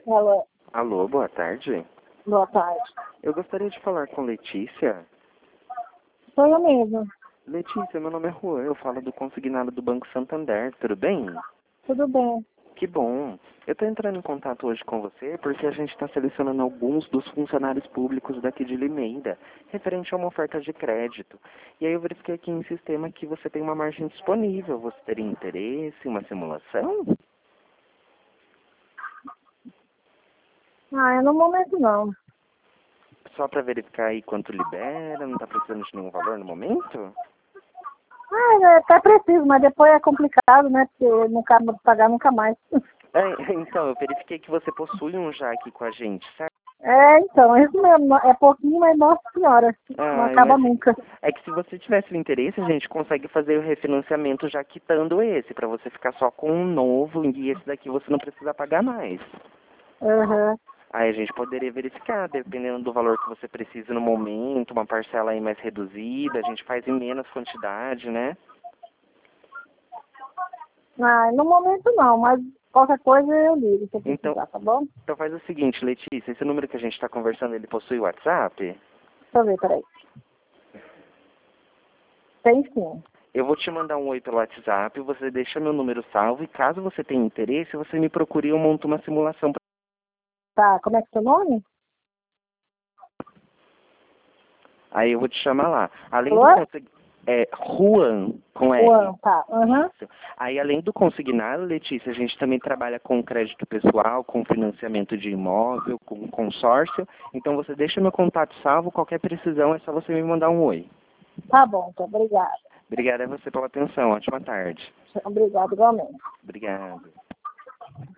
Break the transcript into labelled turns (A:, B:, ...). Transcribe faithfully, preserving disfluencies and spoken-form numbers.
A: Alô,
B: Alô, boa tarde.
A: boa tarde.
B: Eu gostaria de falar com Letícia.
A: Sou eu mesmo.
B: Letícia, meu nome é Juan, eu falo do consignado do Banco Santander, tudo bem?
A: Tudo bem.
B: Que bom. Eu estou entrando em contato hoje com você porque a gente está selecionando alguns dos funcionários públicos daqui de Limeira, referente a uma oferta de crédito. E aí eu verifiquei aqui em sistema que você tem uma margem disponível. Você teria interesse em uma simulação?
A: Ah, no momento não.
B: Só para verificar aí quanto libera, não está precisando de nenhum valor no momento?
A: Ah, é até preciso, mas depois é complicado, né? Porque não cabe pagar nunca mais.
B: É, então, eu verifiquei que você possui um já aqui com a gente, certo?
A: É, então, isso mesmo. É pouquinho, mas nossa senhora, não
B: Ah,
A: acaba
B: imagina.
A: nunca.
B: É que se você tivesse o interesse, a gente consegue fazer o refinanciamento já quitando esse, para você ficar só com um novo e esse daqui você não precisa pagar mais.
A: Uhum.
B: Aí a gente poderia verificar, dependendo do valor que você precisa no momento, uma parcela aí mais reduzida, a gente faz em menos quantidade, né?
A: Ah, no momento não, mas qualquer coisa eu ligo se eu
B: Então,
A: precisar, tá bom?
B: então faz o seguinte, Letícia, esse número que a gente está conversando, ele possui WhatsApp?
A: Deixa eu ver, peraí. Tem sim.
B: Eu vou te mandar um oi pelo WhatsApp, você deixa meu número salvo e caso você tenha interesse, você me procure e eu monto uma simulação. Pra...
A: Tá, como é que é seu nome?
B: Aí eu vou te chamar lá. Além do
A: Juan?
B: conseg... é Juan com R.
A: Juan, tá. Uhum.
B: Isso. Aí além do consignado, Letícia, a gente também trabalha com crédito pessoal, com financiamento de imóvel, com consórcio. Então você deixa meu contato salvo, qualquer precisão é só você me mandar um oi.
A: Tá bom, então, obrigada.
B: Obrigado a você pela atenção. Ótima tarde.
A: Obrigado igualmente.
B: Obrigado.